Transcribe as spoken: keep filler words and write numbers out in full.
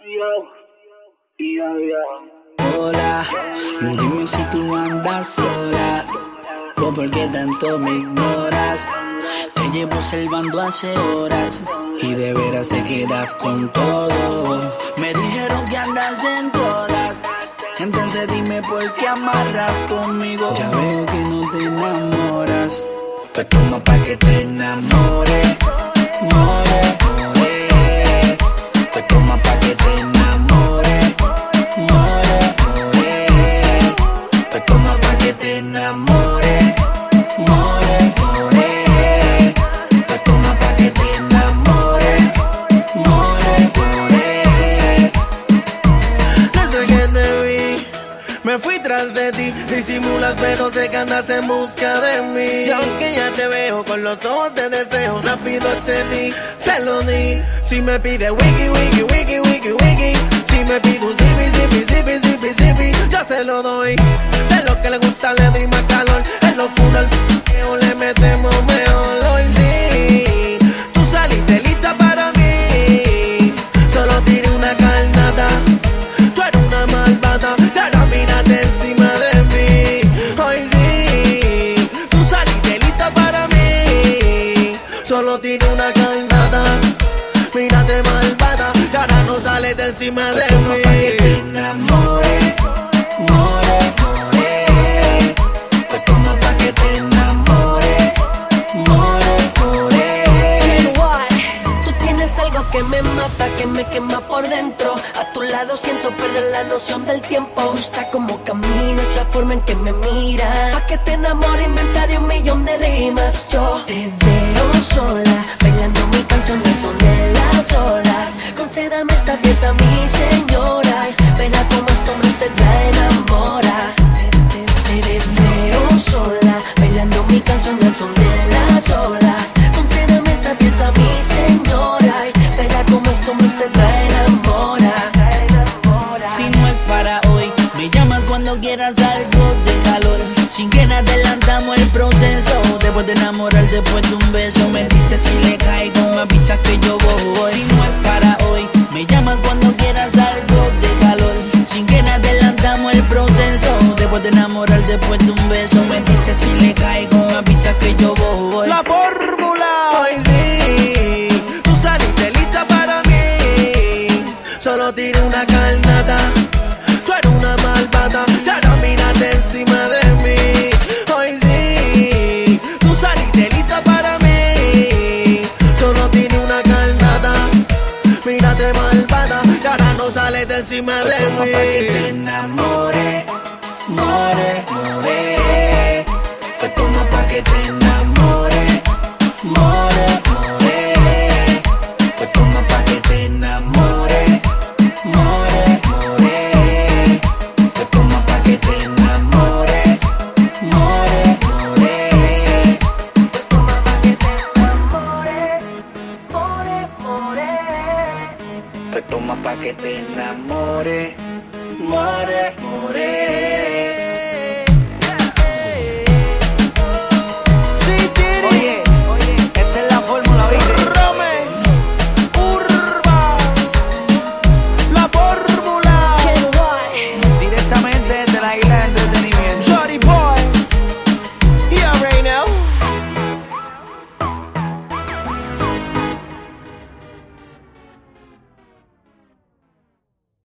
Hola, dime si tú andas sola o por qué tanto me ignoras. Te llevo observando hace horas y de veras te quedas con todo. Me dijeron que andas en todas, entonces dime por qué amarras conmigo. Ya veo que no te enamoras, pues toma pa' que te enamore, more, more. Pues toma pa' que te enamore, more, more. Pues toma pa' que te enamore, more, more. Pues toma pa' que te enamore, more, more. Desde que te vi, me fui tras de ti. Disimulas pero sé que andas en busca de mí. Y aunque ya te veo con los ojos de deseo, rápido accedí, te lo di. Si me pide wiki, wiki, wiki, wiki, wiki, si me pide un zipi, zipi, zipi, zipi, zipi, yo se lo doy. De lo que le gusta le doy más calor. Es locura el p***eo, le metemos mejor. Hoy sí, tú saliste lista para mí. Solo tiré una carnada, tú eres una malvada, ahora mírate encima de mí. Hoy sí, tú saliste lista para mí. Solo tiré una carnada, mírate malvada, ahora no sales de encima de Pues toma mí. pa' que te enamore, more, more. Pues toma pa' que te enamore, more, more. Tú tienes algo que me mata, que me quema por dentro. A tu lado siento perder la noción del tiempo. Me gusta cómo caminas, la forma en que me miras. Pa' que te enamore inventaré un millón de rimas. Yo te veo sola, bailando mi canción al son de las olas. Concédame esta pieza, mi señora. Verá cómo este hombre usted la enamora. Te, te, te, te veo sola, bailando mi canción al son de las olas. Concédame esta pieza, mi señora. Verá cómo este hombre usted la enamora. Si no es para hoy, me llamas cuando quieras algo de calor. Sin que nos adelantamos el proceso. Después de enamorar, después de un beso, me dices si le caigo, me avisas que yo voy. Si no es para hoy, me llamas cuando quieras algo de calor. Sin que nos adelantamos el proceso. Después de enamorar, después de un beso, me dices si le caigo, me avisas que yo voy. La fórmula. Hoy sí, tú saliste lista para mí. Solo tiré una carnada, tú eres una malvada, y ahora mírate encima de mí. Hoy sí, tú saliste lista para mí. Solo tiré una carnada, mírate malvada, y ahora no sales de encima Pues de toma pa' que te mí. enamore, more, more. Pues toma pa' que te enamore, more, more. Pues toma pa' que te enamore, more, more. Pues toma pa' que te enamore, more, more. Pues toma pa' que te enamore, more, more. Pues toma pa' que te enamore, more, more.